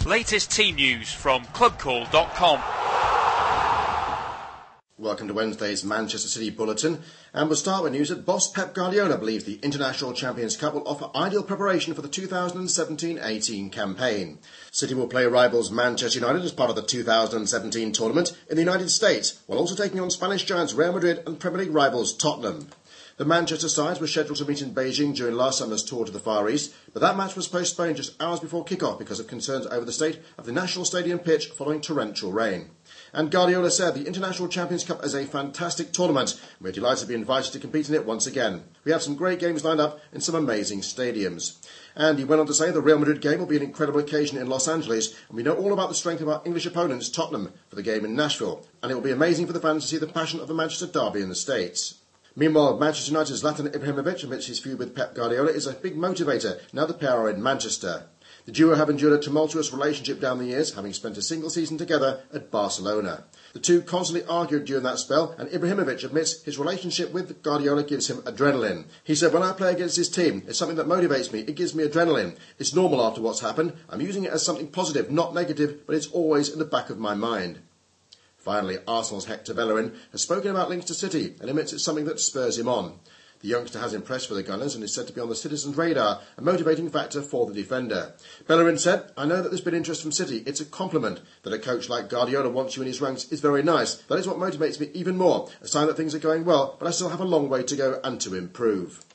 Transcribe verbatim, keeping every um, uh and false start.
Latest team news from club call dot com. Welcome to Wednesday's Manchester City Bulletin, and we'll start with news that boss Pep Guardiola believes the International Champions Cup will offer ideal preparation for the two thousand seventeen eighteen campaign. City will play rivals Manchester United as part of the two thousand seventeen tournament in the United States, while also taking on Spanish giants Real Madrid and Premier League rivals Tottenham. The Manchester sides were scheduled to meet in Beijing during last summer's tour to the Far East, but that match was postponed just hours before kick-off because of concerns over the state of the National Stadium pitch following torrential rain. And Guardiola said the International Champions Cup is a fantastic tournament, and we're delighted to be invited to compete in it once again. We have some great games lined up in some amazing stadiums. And he went on to say the Real Madrid game will be an incredible occasion in Los Angeles, and we know all about the strength of our English opponents, Tottenham, for the game in Nashville, and it will be amazing for the fans to see the passion of the Manchester derby in the States. Meanwhile, Manchester United's Zlatan Ibrahimovic, amidst his feud with Pep Guardiola, is a big motivator now the pair are in Manchester. The duo have endured a tumultuous relationship down the years, having spent a single season together at Barcelona. The two constantly argued during that spell, and Ibrahimovic admits his relationship with Guardiola gives him adrenaline. He said, "When I play against his team, it's something that motivates me. It gives me adrenaline. It's normal after what's happened. I'm using it as something positive, not negative, but it's always in the back of my mind." Finally, Arsenal's Hector Bellerin has spoken about links to City and admits it's something that spurs him on. The youngster has impressed for the Gunners and is said to be on the citizens' radar, a motivating factor for the defender. Bellerin said, "I know that there's been interest from City. It's a compliment. That a coach like Guardiola wants you in his ranks is very nice. That is what motivates me even more, a sign that things are going well, but I still have a long way to go and to improve."